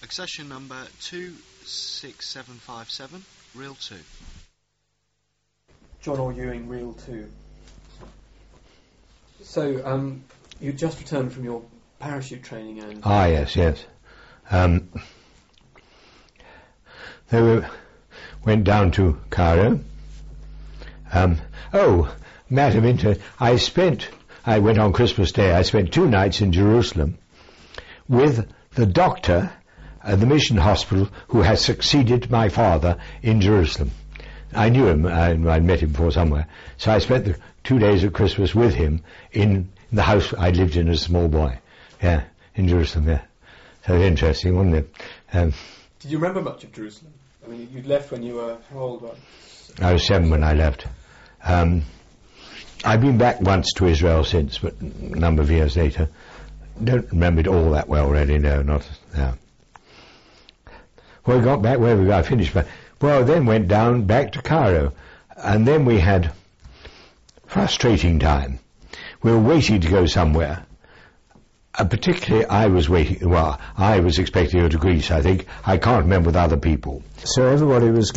Accession number 26757, reel 2. John Orr Ewing, reel 2. So, you just returned from your parachute training and... Yes. They went down to Cairo. Matter of interest, I went on Christmas Day, I spent 2 nights in Jerusalem with the doctor at the mission hospital who has succeeded my father in Jerusalem. I knew him, I'd met him before somewhere, so I spent the 2 days of Christmas with him in the house I lived in as a small boy, in Jerusalem, So interesting, wasn't it? Did you remember much of Jerusalem? I mean, you'd left when you were, how old were you? I was 7 when I left. I've been back once to Israel since, but a number of years later. Don't remember it all that well, really, no, not. Well, we got back, where we got, I finished, then went down back to Cairo, and then we had frustrating time. We were waiting to go somewhere. Particularly, I was expecting to go to Greece, I think. I can't remember with other people. So everybody was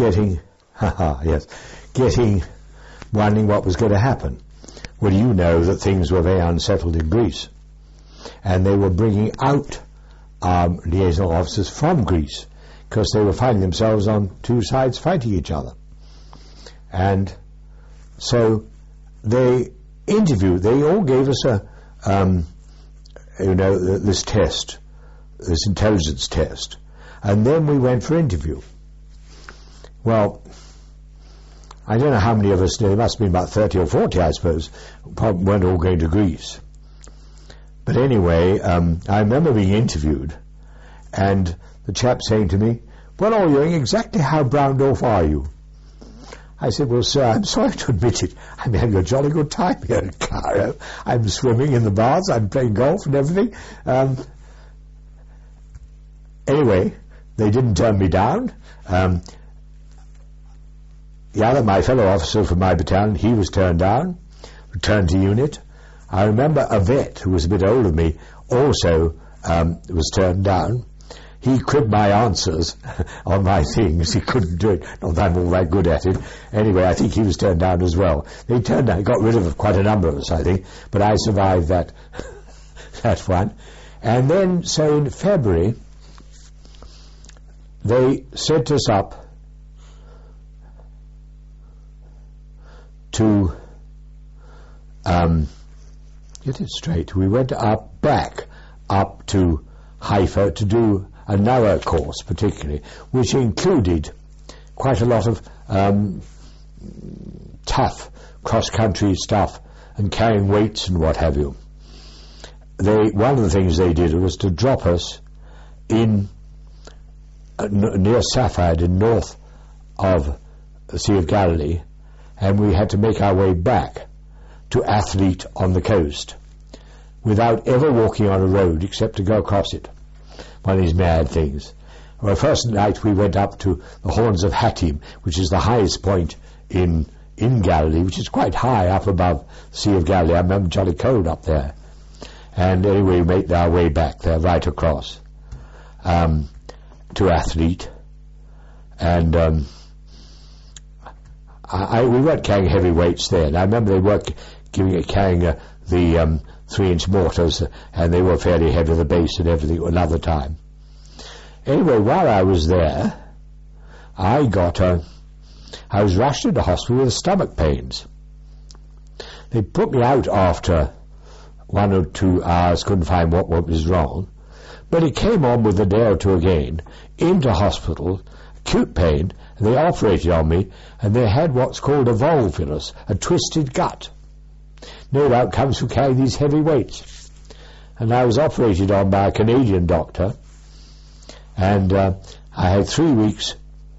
wondering what was going to happen. Well, you know that things were very unsettled in Greece. And they were bringing out liaison officers from Greece because they were finding themselves on 2 sides fighting each other. And so they all gave us this test, this intelligence test, and then we went for interview. Well, I don't know how many of us did. There must have been about 30 or 40, I suppose. Probably weren't all going to Greece. But anyway, I remember being interviewed, and the chap saying to me, "Well, Orr Ewing, exactly how browned off are you?" I said, "Well, sir, I'm sorry to admit it. I'm having a jolly good time here at Cairo. I'm swimming in the baths, I'm playing golf and everything." Anyway, they didn't turn me down. My fellow officer from my battalion, he was turned down, returned to unit. I remember a vet who was a bit older than me also was turned down. He cribbed my answers on my things. He couldn't do it. Not that I'm all that good at it. Anyway, I think he was turned down as well. They got rid of quite a number of us, I think, but I survived that one. And then, so in February, they sent us up to get it straight. We went back up to Haifa to do another course, particularly, which included quite a lot of tough cross-country stuff and carrying weights and what have you. One of the things they did was to drop us in near Safed in north of the Sea of Galilee, and we had to make our way back to Athlete on the coast without ever walking on a road except to go across it. One of these mad things. Well, first night we went up to the Horns of Hattim, which is the highest point in Galilee, which is quite high up above the Sea of Galilee. I remember jolly cold up there. And anyway, we made our way back there, right across to Athlete. And we weren't carrying heavy weights then. I remember they were carrying the 3-inch mortars, and they were fairly heavy, the base and everything, another time. Anyway, while I was there, I was rushed into hospital with stomach pains. They put me out after 1 or 2 hours, couldn't find what was wrong, but it came on with a day or 2 again, into hospital, acute pain, and they operated on me, and they had what's called a volvulus, a twisted gut. No doubt comes from carrying these heavy weights. And I was operated on by a Canadian doctor, and I had 3 weeks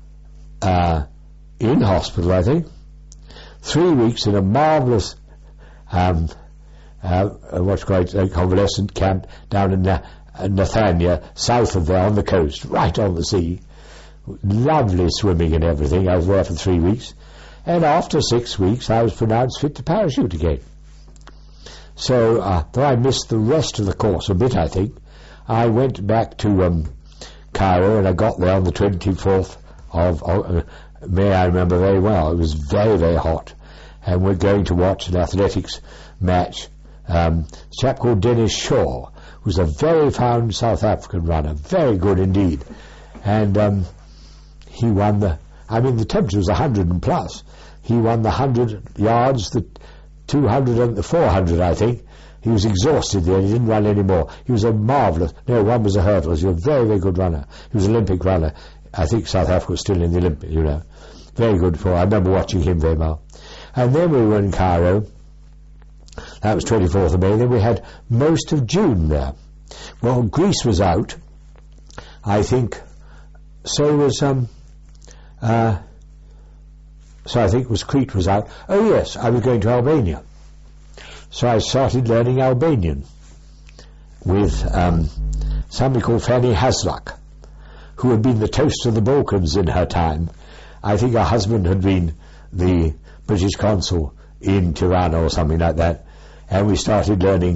in hospital, I think. 3 weeks in a marvellous convalescent camp down in Nathania, south of there on the coast, right on the sea. Lovely swimming and everything. I was there for 3 weeks, and after 6 weeks I was pronounced fit to parachute again. So though I missed the rest of the course a bit, I think, I went back to Cairo, and I got there on the 24th of May. I remember very well. It was very, very hot, and we're going to watch an athletics match. A chap called Dennis Shaw, who's a very fine South African runner, very good indeed, and he won the temperature was 100 and plus. He won the 100 yards, the 200 and the 400, I think. He was exhausted there. He didn't run anymore. He was a marvellous... No, one was a hurdle. He was a very, very good runner. He was an Olympic runner. I think South Africa was still in the Olympics, you know. Very good for... I remember watching him very well. And then we were in Cairo. That was 24th of May. Then we had most of June there. Well, Greece was out. I think... So was... So I think it was Crete was out. Oh yes, I was going to Albania. So I started learning Albanian with somebody called Fanny Haslak, who had been the toast of the Balkans in her time. I think her husband had been the British consul in Tirana or something like that, and we started learning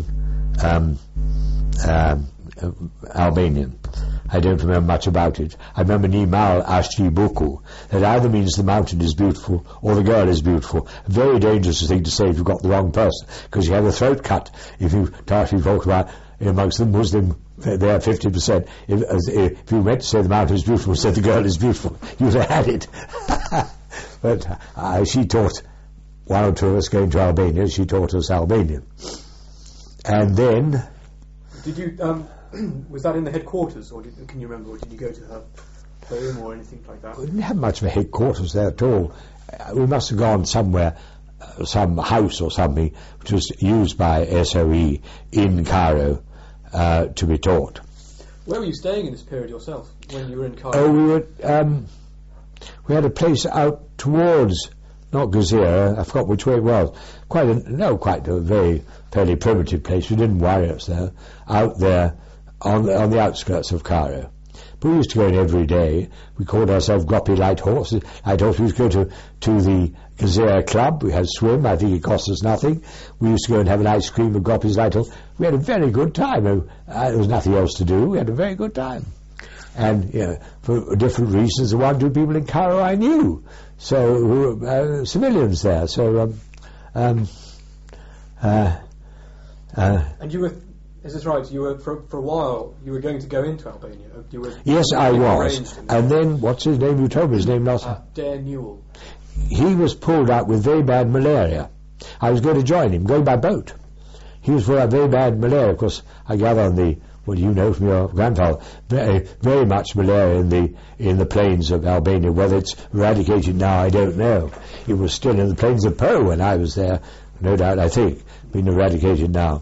Albanian. I don't remember much about it. I remember Nimal Ashti Buku. That either means the mountain is beautiful or the girl is beautiful. A very dangerous thing to say if you've got the wrong person, because you have a throat cut if you talk about amongst the Muslim. They're 50%. If you meant to say the mountain is beautiful and said the girl is beautiful, you'd have had it. But she taught one or two of us going to Albania. She taught us Albanian. And then... Did you... was that in the headquarters, or can you remember, or did you go to her home or anything like that? We didn't have much of a headquarters there at all. We must have gone somewhere, some house or something, which was used by SOE in Cairo to be taught. Where were you staying in this period yourself, when you were in Cairo? Oh, we had a place out towards, not Gezira, I forgot which way it was, quite a very fairly primitive place. We didn't worry us there, out there, on the outskirts of Cairo. But we used to go in every day. We called ourselves Groppy Light Horse. We used to go to the Gezira Club. We had a swim. I think it cost us nothing. We used to go and have an ice cream with Groppy's Light Horse. We had a very good time. There was nothing else to do. We had a very good time. And, for different reasons, the one or two people in Cairo I knew. So, who were civilians there. So, and you were... Is this right? You were for a while. You were going to go into Albania. Yes, I was. And then, what's his name? You told me his name last time. Dare Newell. He was pulled out with very bad malaria. I was going to join him, going by boat. He was full of very bad malaria. Of course, I gather on the... Well, you know from your grandfather, very much malaria in the plains of Albania. Whether it's eradicated now, I don't know. It was still in the plains of Po when I was there. No doubt, I think, been eradicated now.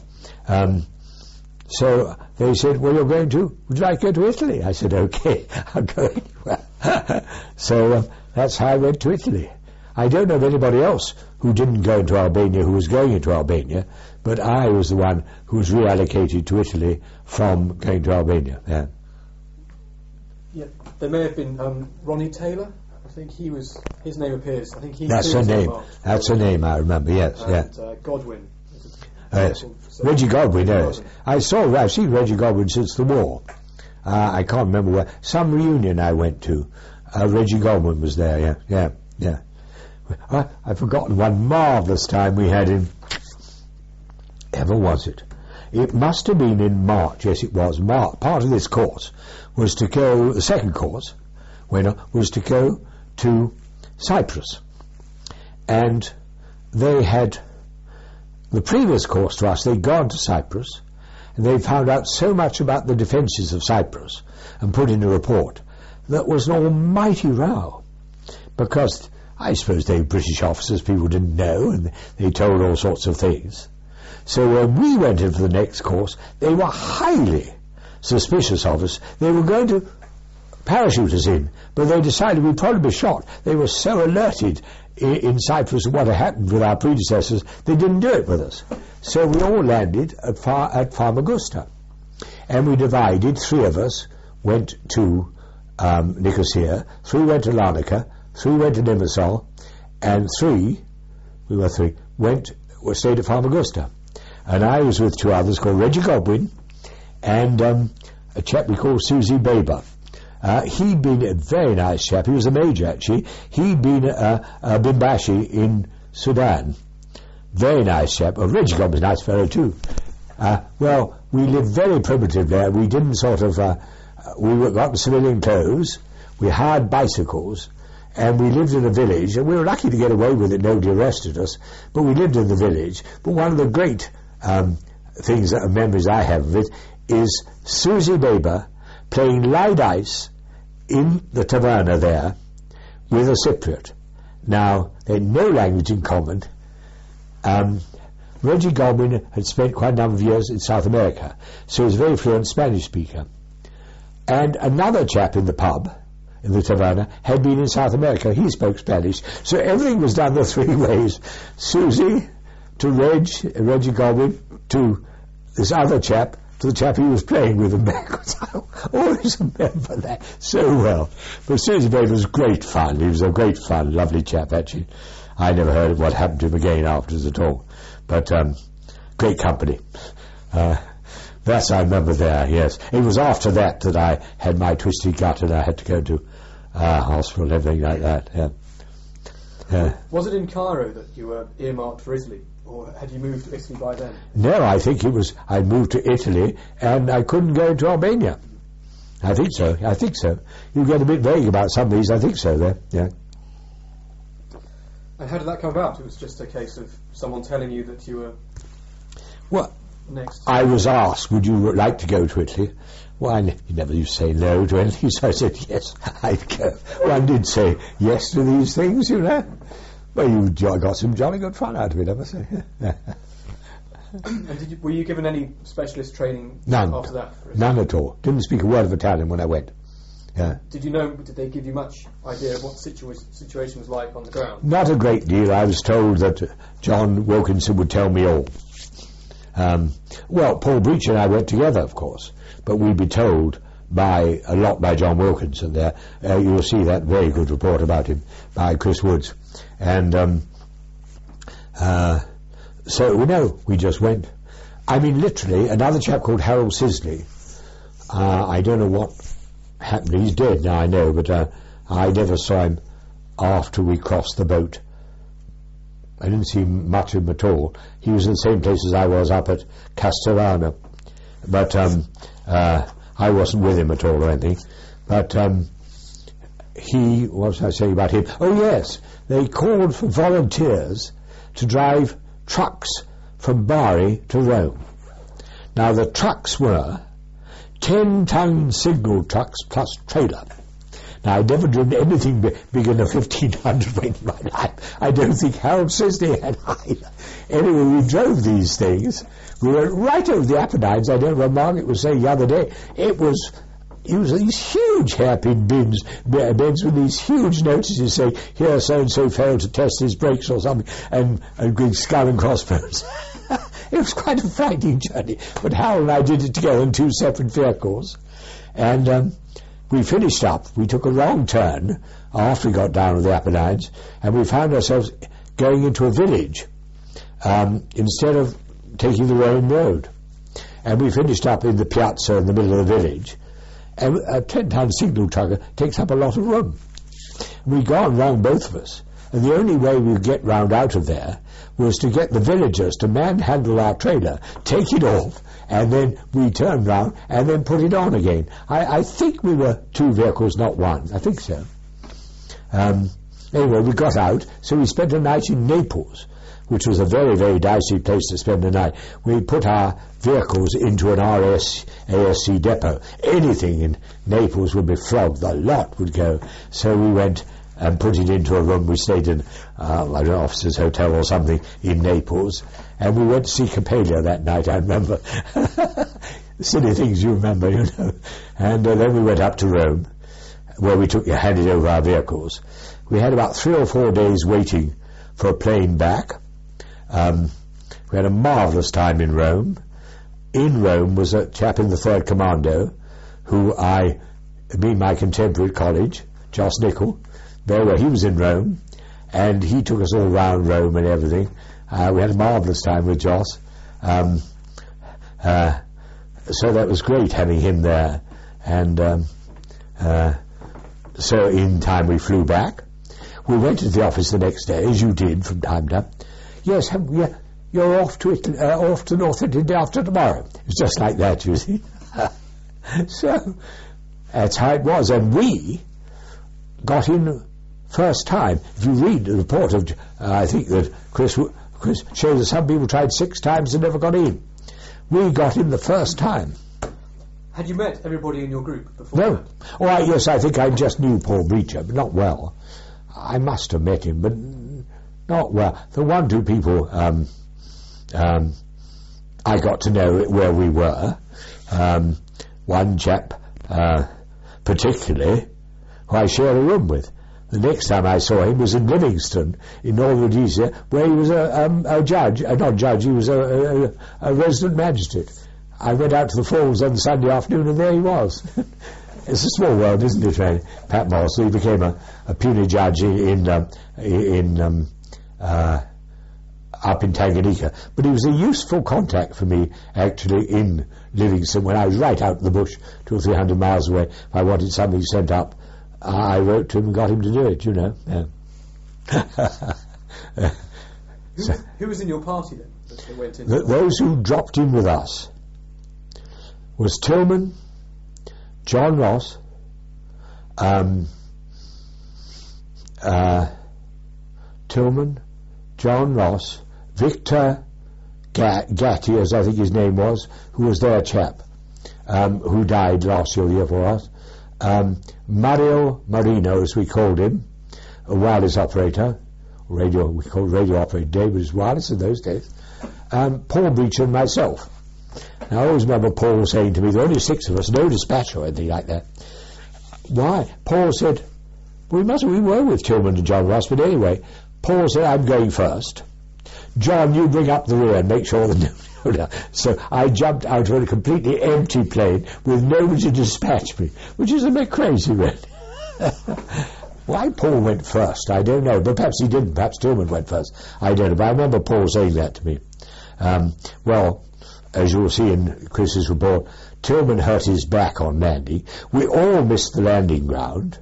So they said, well, would you like to go to Italy? I said, okay, I'll go anywhere. So that's how I went to Italy. I don't know of anybody else who didn't go into Albania, who was going into Albania, but I was the one who was reallocated to Italy from going to Albania. Yeah. Yeah, there may have been Ronnie Taylor. I think his name appears. I think he. That's a name. That's a name I remember. Yes. And, Godwin. Yes. Reggie Godwin, yes. I've seen Reggie Godwin since the war. I can't remember where. Some reunion I went to. Reggie Godwin was there, yeah. I've forgotten one marvellous time we had in... Ever was it? It must have been in March, yes it was. Part of this course was to go, the second course, was to go to Cyprus. And they had... The previous course to us, they'd gone to Cyprus, and they found out so much about the defences of Cyprus, and put in a report, that was an almighty row, because I suppose they were British officers, people didn't know, and they told all sorts of things. So when we went in for the next course, they were highly suspicious of us. They were going to parachute us in, but they decided we'd probably be shot. They were so alerted in Cyprus what had happened with our predecessors, they didn't do it with us. So we all landed at Famagusta, and we divided. 3 of us went to Nicosia, 3 went to Larnaca, 3 went to Limassol, and 3 stayed at Famagusta. And I was with 2 others called Reggie Godwin and a chap we called Susie Baber. He'd been a very nice chap. He was a major, actually. He'd been a Bimbashi in Sudan. Very nice chap. Oh, Reggie Gob was a nice fellow, too. Well, we lived very primitive there. We didn't sort of... we got civilian clothes. We hired bicycles. And we lived in a village. And we were lucky to get away with it. Nobody arrested us. But we lived in the village. But one of the great memories I have of it is Susie Baber playing live ice in the taverna there with a Cypriot. Now, they had no language in common. Reggie Godwin had spent quite a number of years in South America, so he was a very fluent Spanish speaker. And another chap in the pub, in the taverna, had been in South America. He spoke Spanish. So everything was done the three ways. Susie to Reggie Godwin, to this other chap, to the chap he was playing with and backwards. I always remember that so well. But Susie Baber was great fun. He was a great fun, lovely chap, actually. I never heard of what happened to him again afterwards at all. But great company. That's I remember there, yes. It was after that I had my twisted gut and I had to go to hospital and everything like that. Yeah. Was it in Cairo that you were earmarked for Italy? Or had you moved to Italy by then? No, I think I moved to Italy and I couldn't go into Albania. I think so. You get a bit vague about some of these. I think so, there. Yeah. And how did that come about? It was just a case of someone telling you that you were next. I was asked, would you like to go to Italy? Well, you never used to say no to anything, so I said yes, I'd go. One did say yes to these things, you know. Well, you got some jolly good fun out of it, I must say. And were you given any specialist training after that? None at all. Didn't speak a word of Italian when I went. Yeah. Did they give you much idea of what the situation was like on the ground? Not a great deal. I was told that John Wilkinson would tell me all. Well, Paul Breach and I went together, of course, but we'd be told by John Wilkinson there. You will see that very good report about him by Chris Woods. And so we just went. I mean, literally, another chap called Harold Sisley, I don't know what happened. He's dead now, I know, but I never saw him after we crossed the boat. I didn't see much of him at all. He was in the same place as I was up at Castellana, but I wasn't with him at all or anything. But what was I saying about him? Oh yes, they called for volunteers to drive trucks from Bari to Rome. Now the trucks were 10-ton signal trucks plus trailer. Now, I'd never driven anything bigger than a 1500 weight in my life. I don't think Harold Sisley had either. Anyway, we drove these things. We went right over the Apennines. I don't know what Margaret was saying the other day. It was these huge hairpin bins with these huge notices saying, here so-and-so failed to test his brakes or something, and with skull and crossbones. It was quite a frightening journey. But Harold and I did it together in two separate vehicles. And we finished up. We took a wrong turn after we got down to the Apennines, and we found ourselves going into a village instead of taking the Roman road. And we finished up in the piazza in the middle of the village. And a 10-ton signal trucker takes up a lot of room. We'd gone wrong, both of us. And the only way we could get round out of there was to get the villagers to manhandle our trailer, take it off, and then we turned round and then put it on again. I think we were two vehicles, not one. I think so. Anyway, we got out, so we spent a night in Naples, which was a very, very dicey place to spend the night. We put our vehicles into an ASC depot. Anything in Naples would be flogged. The lot would go. So we went and put it into a room. We stayed in, I don't know, officer's hotel or something in Naples. And we went to see Coppelia that night, I remember. Silly things you remember, you know. And then we went up to Rome, where we handed over our vehicles. We had about 3 or 4 days waiting for a plane back. We had a marvellous time in Rome. In Rome was a chap in the 3rd Commando, who my contemporary at college, Joss Nichol. He was in Rome, and he took us all round Rome and everything. We had a marvellous time with Joss. So that was great having him there. And So in time we flew back. We went to the office the next day, as you did from time to time. Yes, you're off to Italy, off to North Italy day after tomorrow. It was just like that, you see. So that's how it was, and we got in first time. If you read the report of, I think that Chris shows that some people tried 6 times and never got in. We got in the first time. Had you met everybody in your group before? No. Oh, yes, I think I just knew Paul Breacher, but not well. I must have met him, but not well. The 1-2 people I got to know where we were. One chap particularly, who I shared a room with. The next time I saw him was in Livingston, in Northern Rhodesia, where he was a judge, not judge, he was a resident magistrate. I went out to the falls on Sunday afternoon, and there he was. It's a small world, isn't it, really? Pat Moss, he became a puisne judge up in Tanganyika. But he was a useful contact for me, actually, in Livingston, when I was right out in the bush, 200 or 300 miles away. If I wanted something sent up, I wrote to him and got him to do it, you know. Yeah. Who was in your party then? That went in? Those who dropped in with us was Tillman, John Ross, Tillman, John Ross, Victor Gatti, as I think his name was, who was their chap, who died last year or the year before us, Mario Marino, as we called him, a wireless operator, we called radio operator. David was wireless in those days, Paul Breacher and myself. Now, I always remember Paul saying to me, there are only 6 of us, no dispatcher or anything like that. Why? Paul said, we were with Tillman and John Ross, but anyway, Paul said, I'm going first. John, you bring up the rear and make sure that... So I jumped out of a completely empty plane with nobody to dispatch me, which is a bit crazy, really. Why Paul went first, I don't know, but perhaps he didn't. Perhaps Tillman went first. I don't know, but I remember Paul saying that to me. Well, as you'll see in Chris's report, Tillman hurt his back on landing. We all missed the landing ground.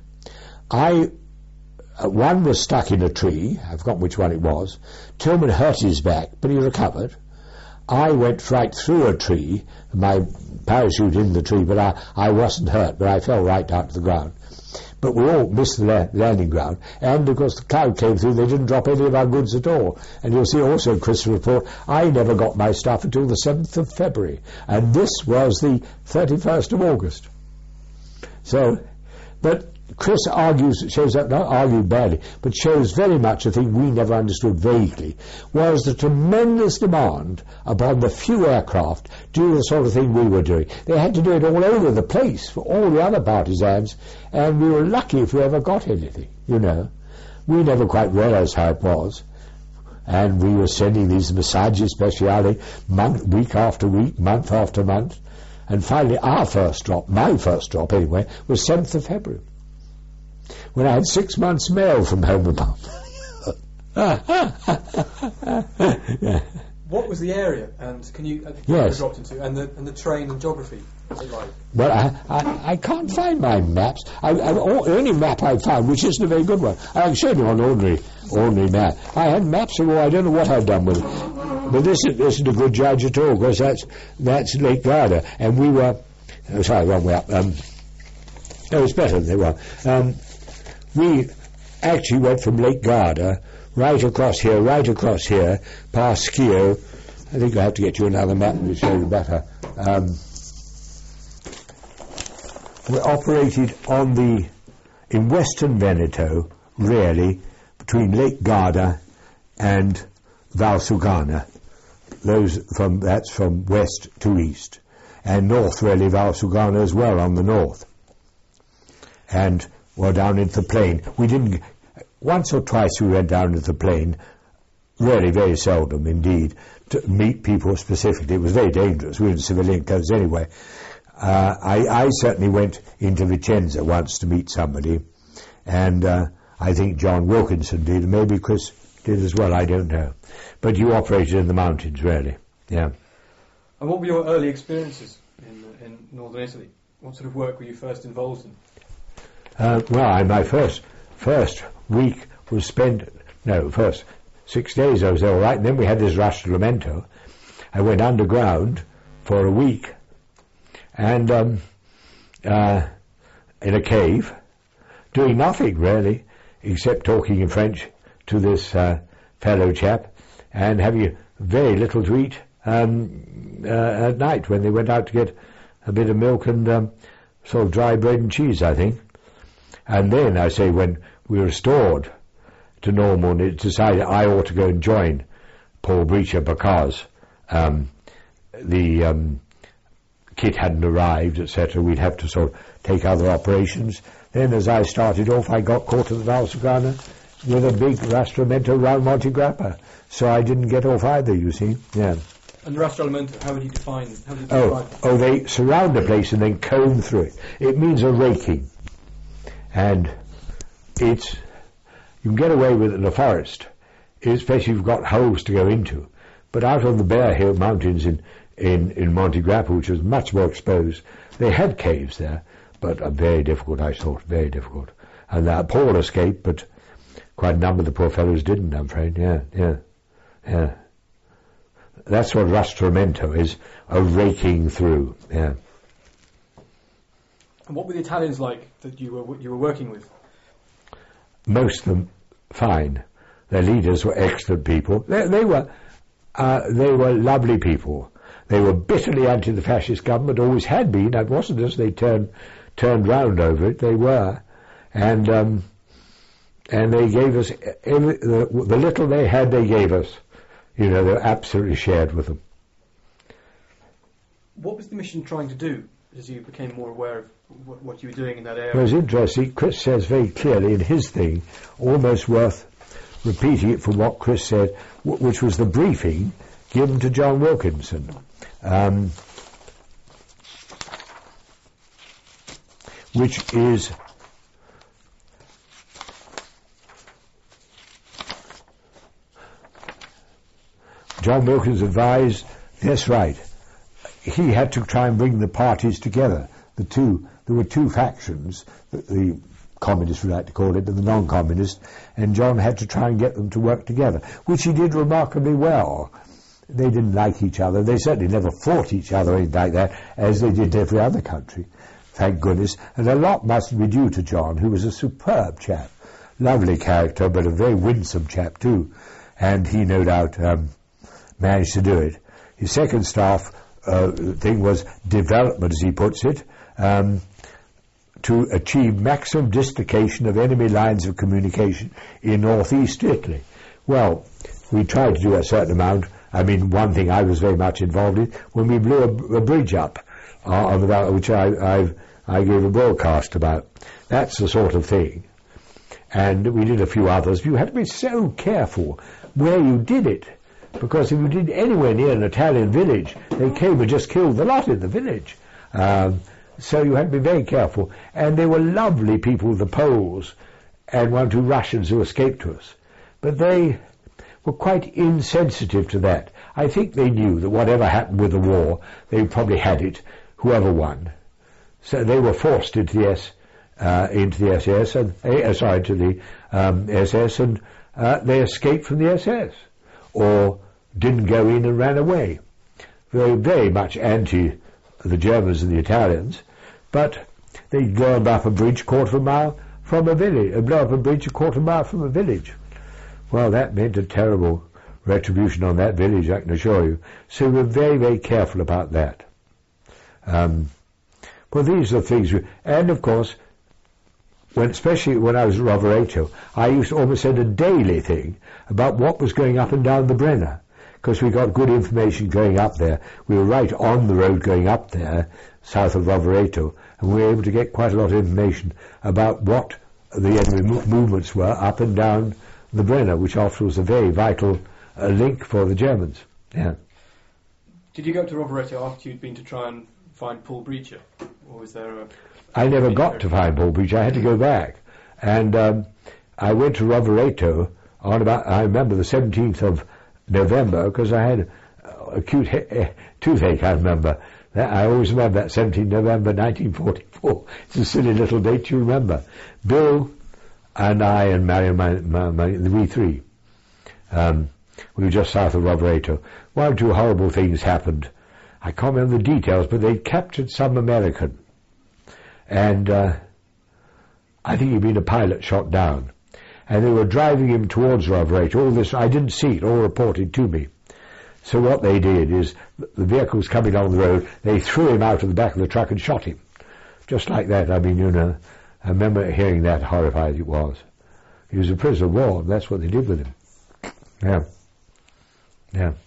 One was stuck in a tree. I've forgotten which one it was. Tillman hurt his back, but he recovered. I went right through a tree, my parachute in the tree, but I wasn't hurt, but I fell right down to the ground. But we all missed the landing ground, and of course the cloud came through, they didn't drop any of our goods at all. And you'll see also in Chris' report, I never got my stuff until the 7th of February, and this was the 31st of August. So, but Chris shows up, not argued badly, but shows very much, a thing we never understood vaguely, was the tremendous demand upon the few aircraft to do the sort of thing we were doing. They had to do it all over the place for all the other partisans, and we were lucky if we ever got anything, you know. We never quite realized how it was. And we were sending these messages speciale week after week, month after month. And finally our first drop, my first drop anyway, was 7th of February. When I had 6 months' mail from home about. What was the area, and can you yes. dropped into, and the terrain and geography? What's it like? Well, I can't find my maps. The only map I found, which isn't a very good one, I can show you on ordinary map. I had maps of all. I don't know what I've done with it, but this isn't a good judge at all, because that's Lake Garda, and we were. Oh, sorry, wrong way up. No, it's better than they were. We actually went from Lake Garda right across here, past Skio. I think I have to get you another map to show you better. We operated in Western Veneto, really, between Lake Garda and Valsugana. That's from west to east. And north, really, Valsugana as well, on the north. And we're down into the plain. Once or twice we went down into the plain, really very seldom indeed, to meet people specifically. It was very dangerous. We were in civilian clothes anyway. I certainly went into Vicenza once to meet somebody, and I think John Wilkinson did. Maybe Chris did as well, I don't know. But you operated in the mountains, really. Yeah. And what were your early experiences in northern Italy? What sort of work were you first involved in? My first week was spent, first 6 days I was there all right, and then we had this Rastramento. I went underground for a week, and in a cave, doing nothing really, except talking in French to this fellow chap, and having very little to eat at night when they went out to get a bit of milk and sort of dry bread and cheese, I think. And then, I say, when we were restored to normal, it decided I ought to go and join Paul Breacher because the kit hadn't arrived, etc. We'd have to sort of take other operations. Then, as I started off, I got caught at the Valsugana with a big Rastramento round Monte Grappa, so I didn't get off either, you see. Yeah. And the Rastramento, how would you define? They surround a place and then comb through it. It means a raking, and you can get away with it in the forest, especially if you've got holes to go into. But out on the bare hill mountains in Monte Grappa, which was much more exposed, they had caves there, but very difficult, I thought, very difficult. And Paul escaped, but quite a number of the poor fellows didn't, I'm afraid. Yeah. That's what Rastramento is, a raking through. Yeah. And what were the Italians like that you were working with? Most of them fine. Their leaders were excellent people. They were lovely people. They were bitterly anti the fascist government, always had been. It wasn't as they turned round over it. They were, and they gave us the little they had. They gave us. They were absolutely shared with them. What was the mission trying to do as you became more aware of what you were doing in that area? Well, it's interesting. Chris says very clearly in his thing, almost worth repeating it from what Chris said, which was the briefing given to John Wilkinson. Which is John Wilkins advised, that's right, he had to try and bring the parties together. There were two factions, the communists we like to call it, and the non-communists, and John had to try and get them to work together, which he did remarkably well. They didn't like each other. They certainly never fought each other or anything like that, as they did in every other country, thank goodness. And a lot must be due to John, who was a superb chap, lovely character, but a very winsome chap too, and he no doubt managed to do it. His second staff thing was development, as he puts it, to achieve maximum dislocation of enemy lines of communication in northeast Italy. Well, we tried to do a certain amount. I mean, one thing I was very much involved in, when we blew a bridge up on the valley, which I gave a broadcast about. That's the sort of thing. And we did a few others. You had to be so careful where you did it, because if you did anywhere near an Italian village, they came and just killed the lot in the village. So you had to be very careful. And they were lovely people, the Poles, and one or two Russians who escaped to us. But they were quite insensitive to that. I think they knew that whatever happened with the war, they probably had it, whoever won. So they were forced into the SS, and they escaped from the SS, or didn't go in and ran away. Very, very much anti the Germans and the Italians, but they blow up a bridge quarter of a mile from a village, Well, that meant a terrible retribution on that village, I can assure you. So we're very, very careful about that. Well, these are things, and of course, especially when I was at Rovereto, I used to almost send a daily thing about what was going up and down the Brenner, because we got good information going up there. We were right on the road going up there, south of Rovereto, and we were able to get quite a lot of information about what the enemy movements were up and down the Brenner, which after was a very vital link for the Germans. Yeah. Did you go to Rovereto after you'd been to try and find Paul Breacher, or was there I never got to find Paul Breacher. I had to go back, and I went to Rovereto on about, I remember, the 17th of November, because I had acute toothache, I remember. I always remember that, 17 November 1944. It's a silly little date you remember. Bill and I and Marion, we three, we were just south of Rovereto. One or two horrible things happened. I can't remember the details, but they captured some American. And I think he'd been a pilot shot down. And they were driving him towards Rovereto. All this, I didn't see it, all reported to me. So what they did is, the vehicle was coming along the road, they threw him out of the back of the truck and shot him. Just like that. I mean, I remember hearing that, horrified it was. He was a prisoner of war, and that's what they did with him. Yeah.